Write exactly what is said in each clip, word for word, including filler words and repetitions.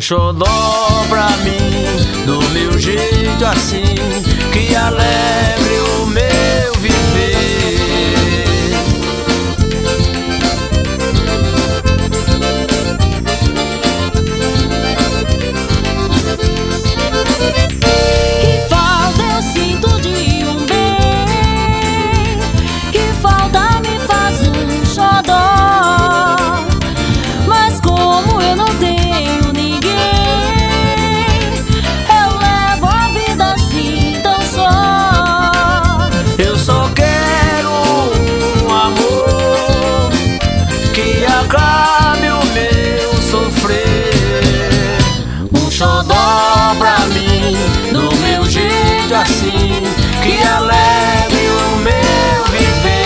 xodó pra mim, do meu jeito assim, que alegre o meu viver. Que falta eu sinto de um bem, que falta me faz um xodó, mas como eu não tenho ninguém, eu levo a vida assim tão só. Eu só quero um amor que acabe o meu sofrer, um xodó pra mim, do meu jeito assim, que alegre o meu viver.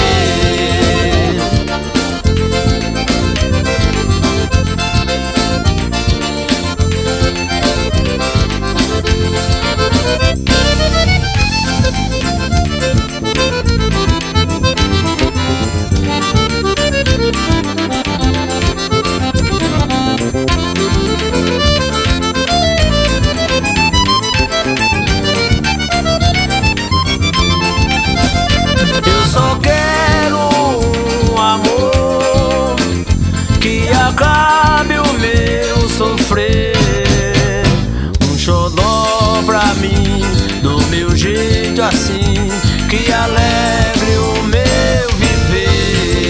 Eu só quero um amor que acabe o meu sofrer, um xodó pra mim, do meu jeito assim, que alegre o meu viver.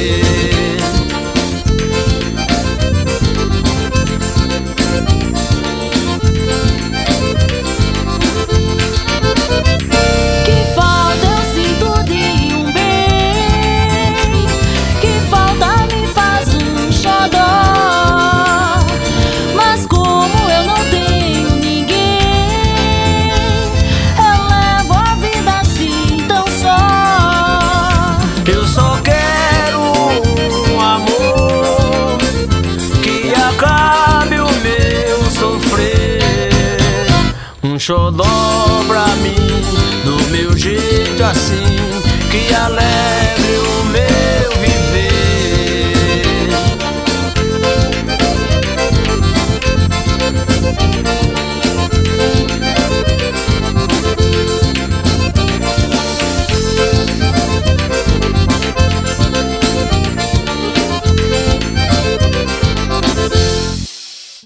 Que falta eu sinto de um bem, que falta me faz um xodó, mas como eu não tenho ninguém, eu levo a vida assim tão só. Eu só quero um amor que acabe o meu sofrer, um xodó pra mim, do meu jeito assim, que alegre